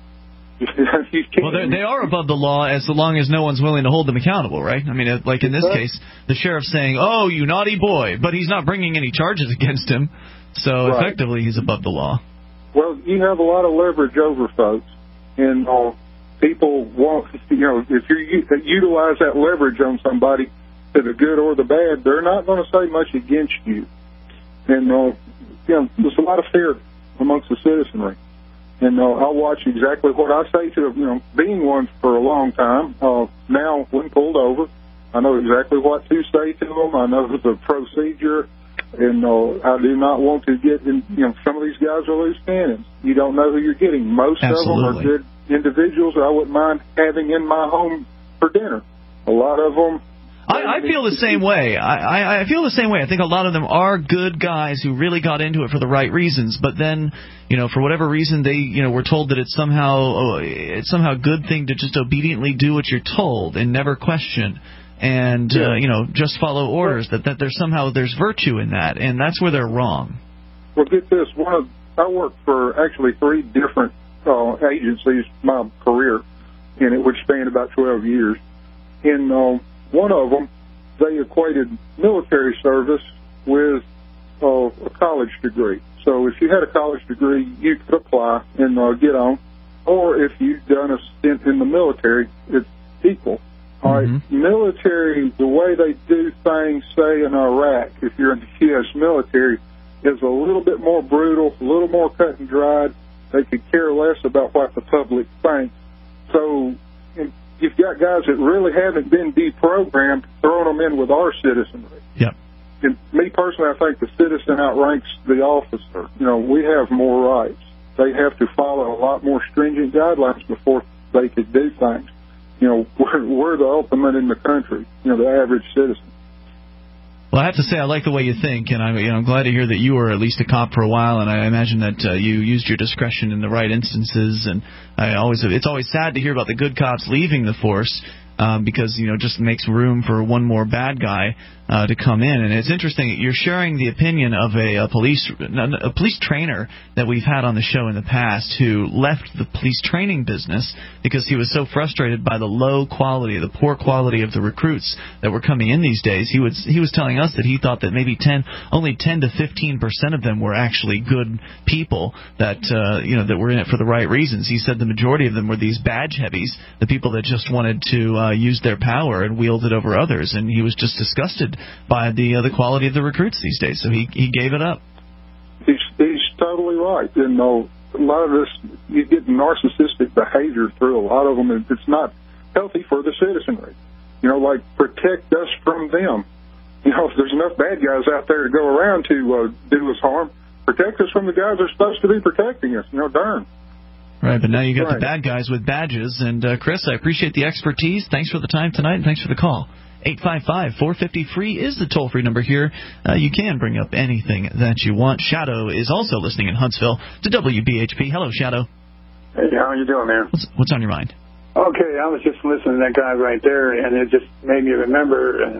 Well, they are above the law as long as no one's willing to hold them accountable, right? I mean, like in this case, the sheriff's saying, "Oh, you naughty boy," but he's not bringing any charges against him. So effectively, he's above the law. Well, you have a lot of leverage over folks, and people want, if you utilize that leverage on somebody, to the good or the bad, they're not going to say much against you. And, there's a lot of fear amongst the citizenry. And I'll watch exactly what I say to them, being one for a long time. Now, when pulled over, I know exactly what to say to them. I know the procedure. And I do not want to get in, some of these guys are loose cannons. You don't know who you're getting. Most of them are good individuals I wouldn't mind having in my home for dinner. A lot of them... I feel the same way. I feel the same way. I think a lot of them are good guys who really got into it for the right reasons, but then, for whatever reason, they, were told that it's somehow a good thing to just obediently do what you're told and never question. And, just follow orders, that there's virtue in that, and that's where they're wrong. Well, get this. I worked for actually 3 different agencies my career, and it would span about 12 years. And one of them, they equated military service with a college degree. So if you had a college degree, you could apply and get on. Or if you've done a stint in the military, it's equal. All right, military, the way they do things, say, in Iraq, if you're in the U.S. military, is a little bit more brutal, a little more cut and dried. They could care less about what the public thinks. So you've got guys that really haven't been deprogrammed, throwing them in with our citizenry. Yep. And me personally, I think the citizen outranks the officer. We have more rights. They have to follow a lot more stringent guidelines before they could do things. We're the ultimate in the country, the average citizen. Well, I have to say I like the way you think, and I'm glad to hear that you were at least a cop for a while, and I imagine that you used your discretion in the right instances. And it's always sad to hear about the good cops leaving the force because it just makes room for one more bad guy to come in. And it's interesting, you're sharing the opinion of a police trainer that we've had on the show in the past who left the police training business because he was so frustrated by the low quality, the poor quality of the recruits that were coming in these days. He was telling us that he thought that maybe only 10 to 15% of them were actually good people that that were in it for the right reasons. He said the majority of them were these badge heavies, the people that just wanted to use their power and wield it over others, and he was just disgusted by the quality of the recruits these days, so he gave it up. He's totally right. A lot of this, you get narcissistic behavior through a lot of them, and it's not healthy for the citizenry. Like protect us from them. If there's enough bad guys out there to go around to do us harm, protect us from the guys that are supposed to be protecting us. Darn. Right, but now you got the bad guys with badges. And, Chris, I appreciate the expertise. Thanks for the time tonight, and thanks for the call. 855-450-FREE is the toll-free number here. You can bring up anything that you want. Shadow is also listening in Huntsville to WBHP. Hello, Shadow. Hey, how are you doing, man? What's on your mind? Okay, I was just listening to that guy right there, and it just made me remember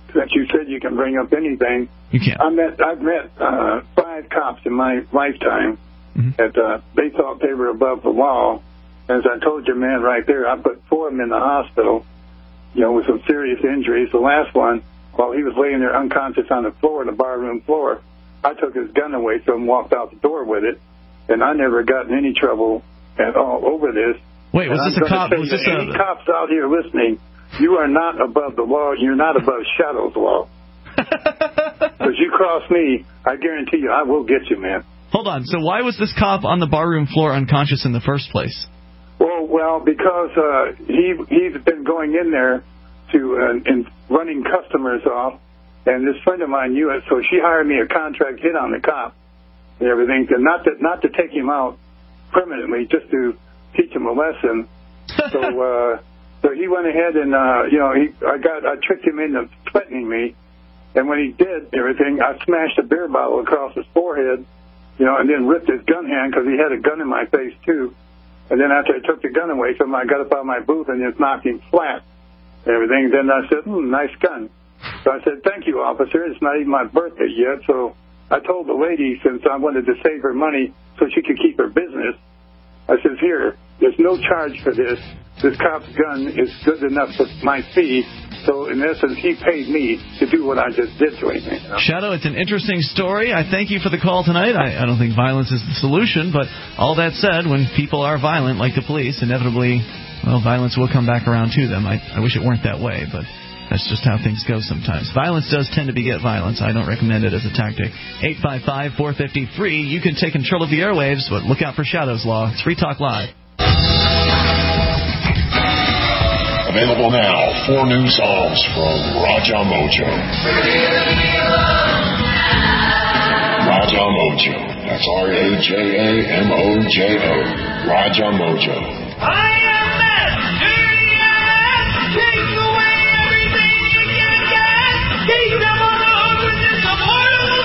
that you said you can bring up anything. You can't. I've met 5 cops in my lifetime that they thought they were above the law. As I told you, man, right there, I put 4 of them in the hospital, with some serious injuries. The last one, while he was laying there unconscious on the floor, the barroom floor, I took his gun away from him, walked out the door with it, and I never got in any trouble at all over this. Wait, was this a cop? Was this any cops out here listening? You are not above the law. You're not above Shadow's law. Because you cross me, I guarantee you, I will get you, man. Hold on. So why was this cop on the barroom floor unconscious in the first place? Well, because he's been going in there to and running customers off, and this friend of mine knew it, so she hired me a contract hit on the cop and everything, and not to take him out permanently, just to teach him a lesson. So he went ahead and I tricked him into threatening me, and when he did everything, I smashed a beer bottle across his forehead, and then ripped his gun hand because he had a gun in my face too. And then after I took the gun away from him, I got up out of my booth and just knocked him flat and everything. Then I said, nice gun. So I said, thank you, officer. It's not even my birthday yet. So I told the lady, since I wanted to save her money so she could keep her business, I says, here, there's no charge for this. This cop's gun is good enough for my fee. So, in essence, he paid me to do what I just did to him. Shadow, it's an interesting story. I thank you for the call tonight. I don't think violence is the solution, but all that said, when people are violent, like the police, inevitably, violence will come back around to them. I wish it weren't that way, but that's just how things go sometimes. Violence does tend to beget violence. I don't recommend it as a tactic. 855-450-FREE. You can take control of the airwaves, but look out for Shadow's Law. It's Free Talk Live. Available now, 4 new songs from Raja Mojo. Raja Mojo. That's R-A-J-A-M-O-J-O. Raja Mojo. I am that dirty ass. Take away everything you can get. Keep them on the hook with this immortal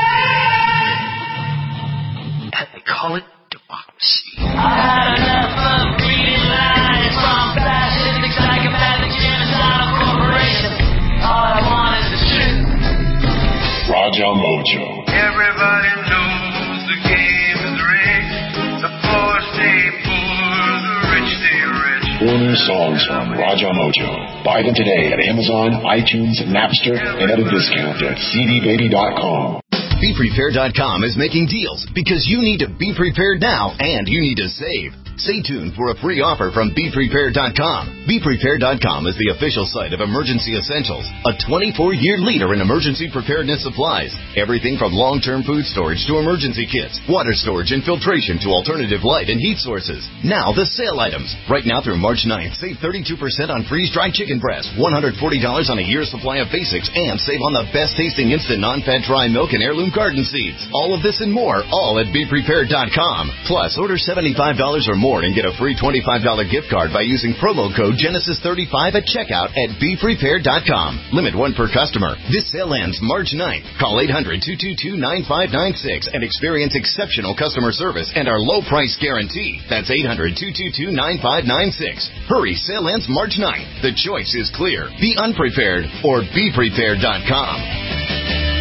death. And they call it democracy. I had enough of reading lies from fascistic psychopathic genocidal corporations. All I want is the truth. Raja Mojo. Everybody knows the game is rigged. The poor stay poor, the rich stay rich. 4 new songs from Raja Mojo. Buy them today at Amazon, iTunes, Napster, and at a discount at cdbaby.com. BePrepared.com is making deals because you need to be prepared now and you need to save. Stay tuned for a free offer from BePrepared.com. BePrepared.com is the official site of Emergency Essentials, a 24-year leader in emergency preparedness supplies. Everything from long-term food storage to emergency kits, water storage and filtration to alternative light and heat sources. Now the sale items. Right now through March 9th, save 32% on freeze-dried chicken breast, $140 on a year's supply of basics, and save on the best-tasting instant non-fat dry milk and heirloom garden seeds. All of this and more, all at BePrepared.com. Plus, order $75 or more and get a free $25 gift card by using promo code Genesis35 at checkout at BePrepared.com. Limit 1 per customer. This sale ends March 9th. Call 800-222-9596 and experience exceptional customer service and our low price guarantee. That's 800-222-9596. Hurry, sale ends March 9th. The choice is clear. Be unprepared or BePrepared.com.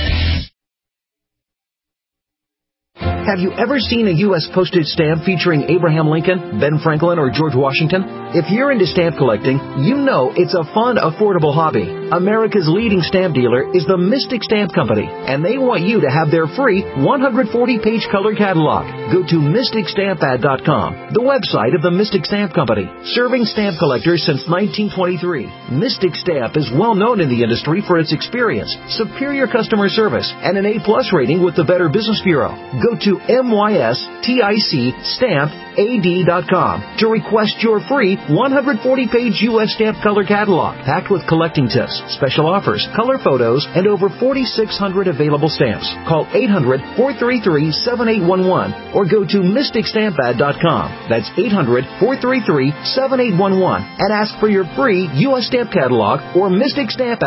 Have you ever seen a U.S. postage stamp featuring Abraham Lincoln, Ben Franklin, or George Washington? If you're into stamp collecting, you know it's a fun, affordable hobby. America's leading stamp dealer is the Mystic Stamp Company, and they want you to have their free 140-page color catalog. Go to MysticStampAd.com, the website of the Mystic Stamp Company, serving stamp collectors since 1923. Mystic Stamp is well known in the industry for its experience, superior customer service, and an A-plus rating with the Better Business Bureau. Go to MysticStampAd.com to request your free 140-page U.S. stamp color catalog, packed with collecting tips, special offers, color photos, and over 4,600 available stamps. Call 800-433-7811 or go to MysticStampAd.com. That's 800-433-7811 and ask for your free U.S. stamp catalog or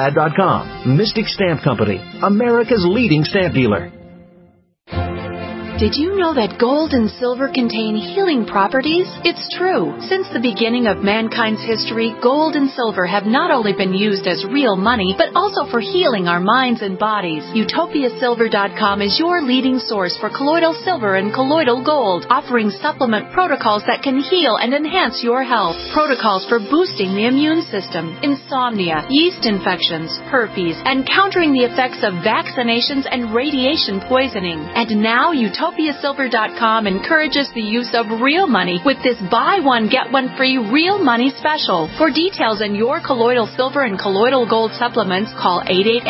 MysticStampAd.com. Mystic Stamp Company, America's leading stamp dealer. Did you know that gold and silver contain healing properties? It's true. Since the beginning of mankind's history, gold and silver have not only been used as real money, but also for healing our minds and bodies. UtopiaSilver.com is your leading source for colloidal silver and colloidal gold, offering supplement protocols that can heal and enhance your health. Protocols for boosting the immune system, insomnia, yeast infections, herpes, and countering the effects of vaccinations and radiation poisoning. And now UtopiaSilver.com encourages the use of real money with this buy one, get one free real money special. For details on your colloidal silver and colloidal gold supplements, call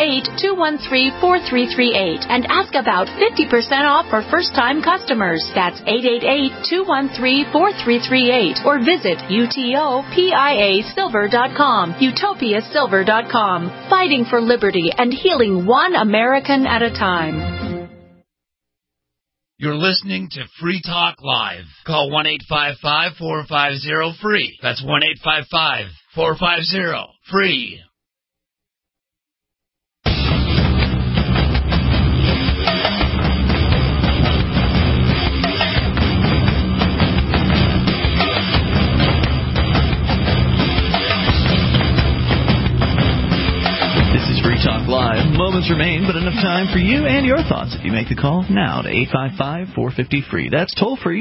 888-213-4338 and ask about 50% off for first-time customers. That's 888-213-4338 or visit UTOPIASilver.com. UtopiaSilver.com. Fighting for liberty and healing one American at a time. You're listening to Free Talk Live. Call 1-855-450-FREE. That's 1-855-450-FREE. Free Talk Live. Moments remain, but enough time for you and your thoughts if you make the call now to 855-450-FREE. That's toll-free,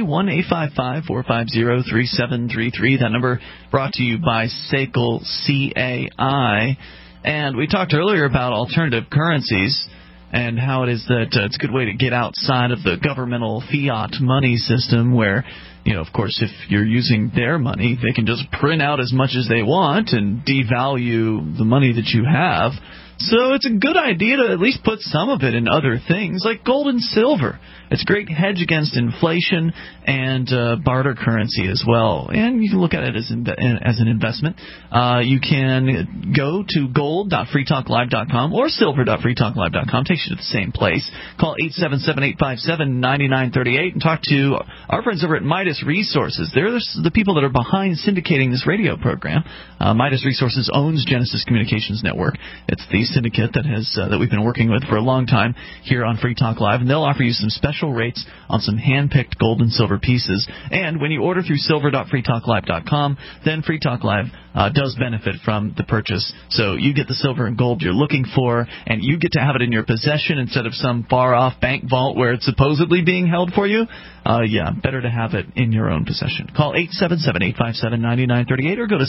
1-855-450-3733. That number brought to you by SACL CAI. And we talked earlier about alternative currencies and how it is that it's a good way to get outside of the governmental fiat money system where, you know, of course, if you're using their money, they can just print out as much as they want and devalue the money that you have. So it's a good idea to at least put some of it in other things like gold and silver. It's a great hedge against inflation and barter currency as well. And you can look at it as an investment. You can go to gold.freetalklive.com or silver.freetalklive.com. Takes you to the same place. Call 877-857-9938 and talk to our friends over at Midas Resources. They're the people that are behind syndicating this radio program. Midas Resources owns Genesis Communications Network. It's the syndicate that we've been working with for a long time here on Free Talk Live, and they'll offer you some special rates on some hand-picked gold and silver pieces. And when you order through silver.freetalklive.com, then Free Talk Live does benefit from the purchase. So you get the silver and gold you're looking for, and you get to have it in your possession instead of some far-off bank vault where it's supposedly being held for you. Better to have it in your own possession. Call 877-857-9938 or go to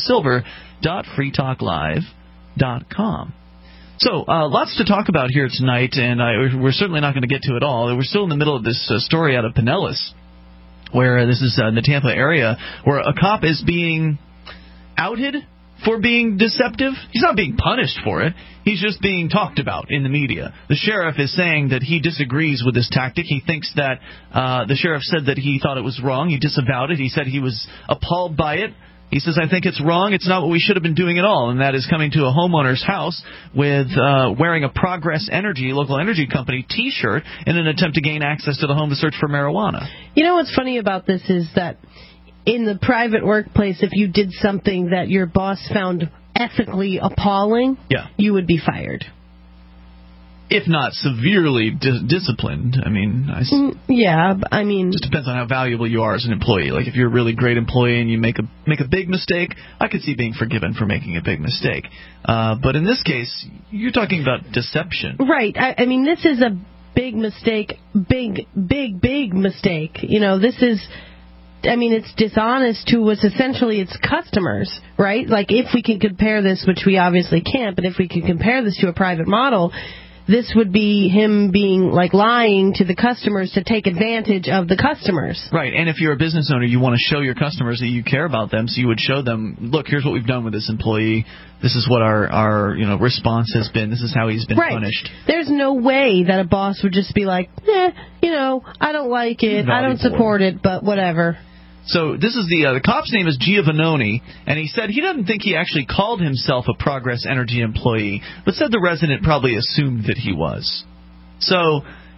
silver.freetalklive.com. So, lots to talk about here tonight, and we're certainly not going to get to it all. We're still in the middle of this story out of Pinellas, where this is in the Tampa area, where a cop is being outed for being deceptive. He's not being punished for it. He's just being talked about in the media. The sheriff is saying that he disagrees with this tactic. He thinks that the sheriff said that he thought it was wrong. He disavowed it. He said he was appalled by it. He says, I think it's wrong. It's not what we should have been doing at all. And that is coming to a homeowner's house with wearing a Progress Energy, local energy company, T-shirt in an attempt to gain access to the home to search for marijuana. You know what's funny about this is that in the private workplace, if you did something that your boss found ethically appalling, you would be fired. If not severely disciplined. I mean, just depends on how valuable you are as an employee. Like if you're a really great employee and you make a big mistake, I could see being forgiven for making a big mistake. But in this case, you're talking about deception. Right. I mean, this is a big mistake. Big mistake. You know, this is... I mean, it's dishonest to what's essentially its customers, right? Like if we can compare this, which we obviously can't, but if we can compare this to a private model... This would be him being like lying to the customers to take advantage of the customers. Right, and if you're a business owner, you want to show your customers that you care about them, so you would show them, look, here's what we've done with this employee. This is what our response has been. This is how he's been punished. There's no way that a boss would just be like, I don't like it, I don't support it, but whatever. So this is the cop's name is Giovannoni, and he said he doesn't think he actually called himself a Progress Energy employee, but said the resident probably assumed that he was. So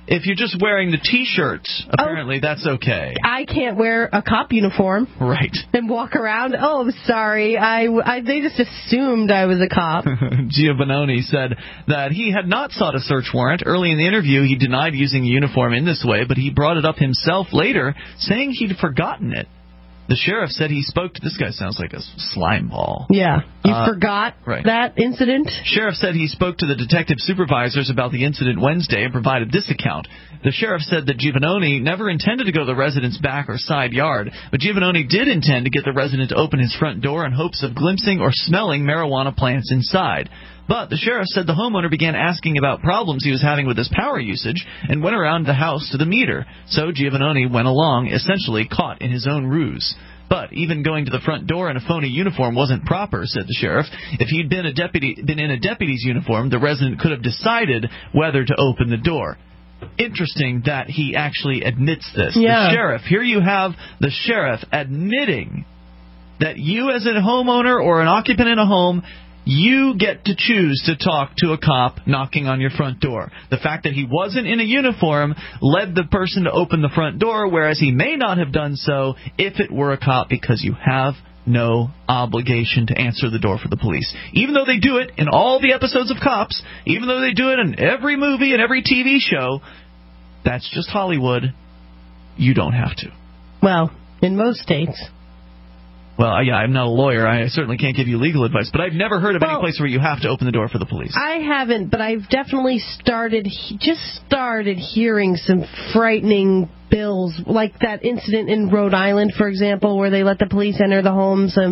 If you're just wearing the T-shirts, apparently that's okay. I can't wear a cop uniform. Right. And walk around. Oh, I'm sorry. They just assumed I was a cop. Giovannone said that he had not sought a search warrant. Early in the interview, he denied using a uniform in this way, but he brought it up himself later, saying he'd forgotten it. The sheriff said he spoke to... This guy sounds like a slime ball. Yeah. You forgot right. that incident? Sheriff said he spoke to the detective supervisors about the incident Wednesday and provided this account. The sheriff said that Giovannone never intended to go to the resident's back or side yard, but Giovannone did intend to get the resident to open his front door in hopes of glimpsing or smelling marijuana plants inside. But the sheriff said the homeowner began asking about problems he was having with his power usage and went around the house to the meter. So Giovannone went along, essentially caught in his own ruse. But even going to the front door in a phony uniform wasn't proper, said the sheriff. If he'd been in a deputy's uniform, the resident could have decided whether to open the door. Interesting that he actually admits this. Yeah. The sheriff, here you have the sheriff admitting that you as a homeowner or an occupant in a home, you get to choose to talk to a cop knocking on your front door. The fact that he wasn't in a uniform led the person to open the front door, whereas he may not have done so if it were a cop, because you have no obligation to answer the door for the police. Even though they do it in all the episodes of Cops, even though they do it in every movie and every TV show, that's just Hollywood. You don't have to. Well, in most states. Well, yeah, I'm not a lawyer. I certainly can't give you legal advice, but I've never heard of any place where you have to open the door for the police. I haven't, but I've definitely started hearing some frightening bills, like that incident in Rhode Island, for example, where they let the police enter the homes of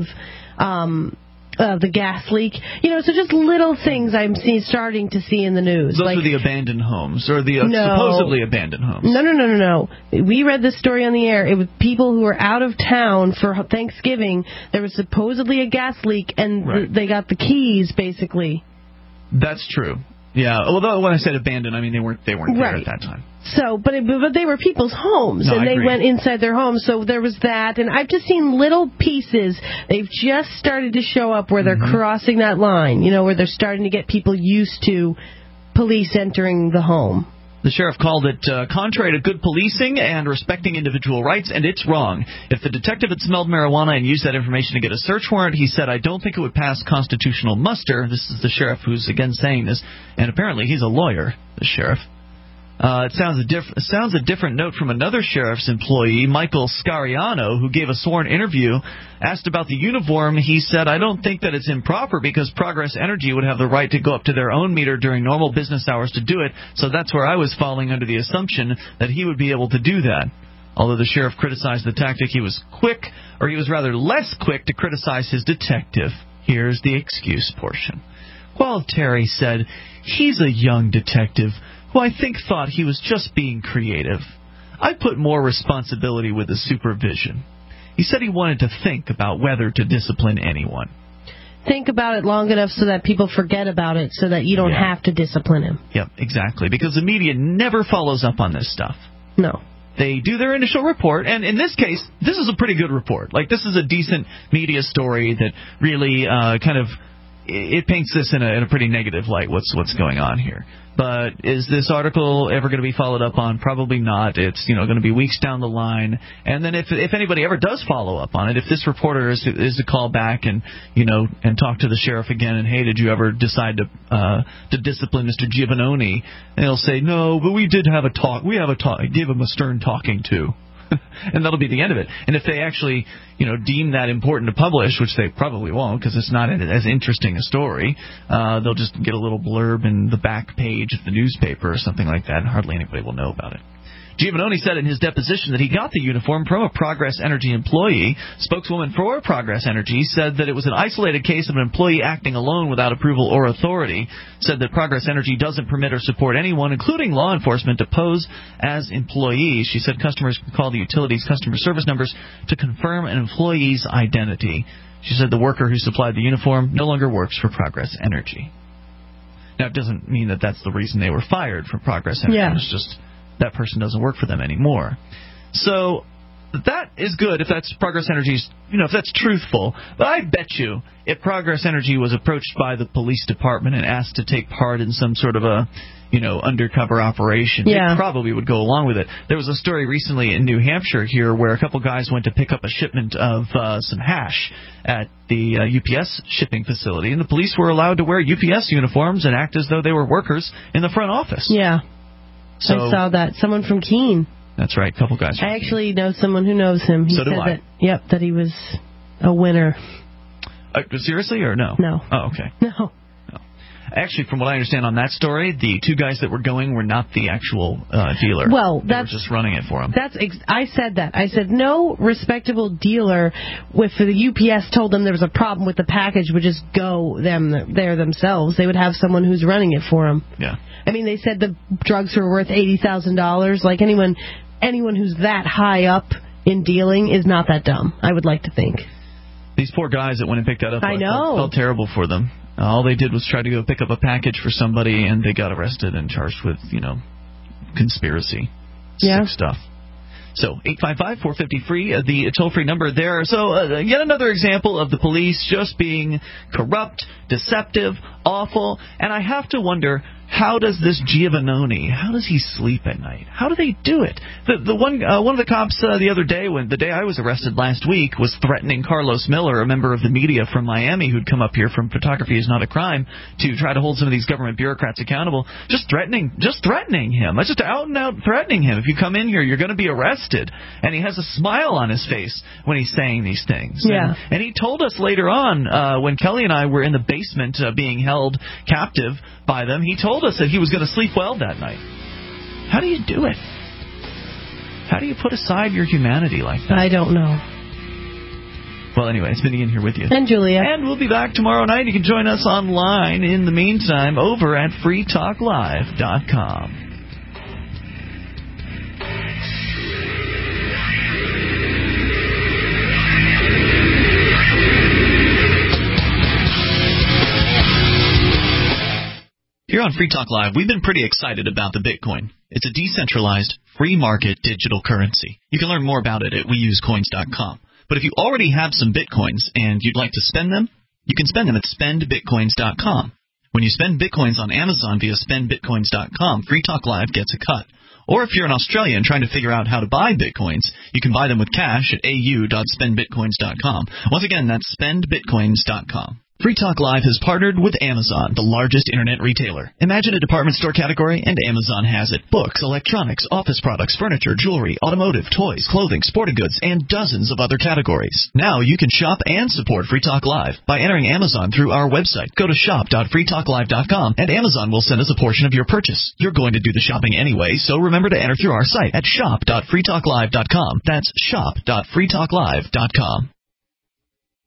the gas leak. So just little things I'm starting to see in the news. Those are the abandoned homes, or the supposedly abandoned homes. No. We read this story on the air. It was people who were out of town for Thanksgiving. There was supposedly a gas leak, and they got the keys, basically. That's true. Yeah, although when I said abandoned, I mean they weren't there at that time. So, but they were people's homes, and they went inside their homes, so there was that. And I've just seen little pieces. They've just started to show up where they're crossing that line, where they're starting to get people used to police entering the home. The sheriff called it contrary to good policing and respecting individual rights, and it's wrong. If the detective had smelled marijuana and used that information to get a search warrant, he said, I don't think it would pass constitutional muster. This is the sheriff who's again saying this, and apparently he's a lawyer, the sheriff. It sounds a different note from another sheriff's employee, Michael Scariano, who gave a sworn interview. Asked about the uniform, he said, I don't think that it's improper because Progress Energy would have the right to go up to their own meter during normal business hours to do it, so that's where I was falling under the assumption that he would be able to do that. Although the sheriff criticized the tactic, he was rather less quick to criticize his detective. Here's the excuse portion. Gualtieri said, he's a young detective who I think thought he was just being creative. I put more responsibility with the supervision. He said he wanted to think about whether to discipline anyone. Think about it long enough so that people forget about it, so that you don't have to discipline him. Yep, exactly, because the media never follows up on this stuff. No. They do their initial report, and in this case, this is a pretty good report. Like, this is a decent media story that really it paints this in a pretty negative light, what's going on here. But is this article ever going to be followed up on? Probably not. It's going to be weeks down the line. And then if anybody ever does follow up on it, if this reporter is to call back and talk to the sheriff again, and hey, did you ever decide to discipline Mr. Giovannone? And they'll say, no, but we did have a talk. We have a talk. Give him a stern talking to. And that'll be the end of it. And if they actually, deem that important to publish, which they probably won't because it's not as interesting a story, they'll just get a little blurb in the back page of the newspaper or something like that, and hardly anybody will know about it. Giovannone said in his deposition that he got the uniform from a Progress Energy employee. Spokeswoman for Progress Energy said that it was an isolated case of an employee acting alone without approval or authority. Said that Progress Energy doesn't permit or support anyone, including law enforcement, to pose as employees. She said customers can call the utility's customer service numbers to confirm an employee's identity. She said the worker who supplied the uniform no longer works for Progress Energy. Now, it doesn't mean that that's the reason they were fired from Progress Energy. Yeah. It's just that person doesn't work for them anymore. So that is good if that's Progress Energy's, if that's truthful. But I bet you if Progress Energy was approached by the police department and asked to take part in some sort of a, undercover operation, they probably would go along with it. There was a story recently in New Hampshire here where a couple guys went to pick up a shipment of some hash at the UPS shipping facility, and the police were allowed to wear UPS uniforms and act as though they were workers in the front office. Yeah. So, I saw that. Someone from Keene. That's right, a couple guys. I actually know someone who knows him. He so do I. That he was a winner. Seriously or no? No. Oh, okay. No. Actually, from what I understand on that story, the two guys that were going were not the actual dealer. Well, they were just running it for him. I said that. I said no respectable dealer, if the UPS told them there was a problem with the package, would just go there themselves. They would have someone who's running it for them. Yeah. I mean, they said the drugs were worth $80,000. Like anyone who's that high up in dealing is not that dumb, I would like to think. These poor guys that went and picked that up, I know. felt terrible for them. All they did was try to go pick up a package for somebody, and they got arrested and charged with, conspiracy. Yeah. Sick stuff. So, 855-450-FREE, the toll-free number there. So, yet another example of the police just being corrupt, deceptive, awful, and I have to wonder, how does this Giovannone, how does he sleep at night? How do they do it? One of the cops the other day, the day I was arrested last week, was threatening Carlos Miller, a member of the media from Miami who'd come up here from Photography is Not a Crime, to try to hold some of these government bureaucrats accountable. Just threatening him. That's just out and out threatening him. If you come in here, you're going to be arrested. And he has a smile on his face when he's saying these things. Yeah. And he told us later on, when Kelly and I were in the basement being held captive by them, he told us that he was going to sleep well that night. How do you do it? How do you put aside your humanity like that? I don't know. Well, anyway, it's been Ian here with you. And Julia. And we'll be back tomorrow night. You can join us online in the meantime over at freetalklive.com. Here on Free Talk Live, we've been pretty excited about the Bitcoin. It's a decentralized, free market digital currency. You can learn more about it at weusecoins.com. But if you already have some Bitcoins and you'd like to spend them, you can spend them at spendbitcoins.com. When you spend Bitcoins on Amazon via spendbitcoins.com, Free Talk Live gets a cut. Or if you're an Australian trying to figure out how to buy Bitcoins, you can buy them with cash at au.spendbitcoins.com. Once again, that's spendbitcoins.com. Free Talk Live has partnered with Amazon, the largest internet retailer. Imagine a department store category, and Amazon has it. Books, electronics, office products, furniture, jewelry, automotive, toys, clothing, sporting goods, and dozens of other categories. Now you can shop and support Free Talk Live by entering Amazon through our website. Go to shop.freetalklive.com, and Amazon will send us a portion of your purchase. You're going to do the shopping anyway, so remember to enter through our site at shop.freetalklive.com. That's shop.freetalklive.com.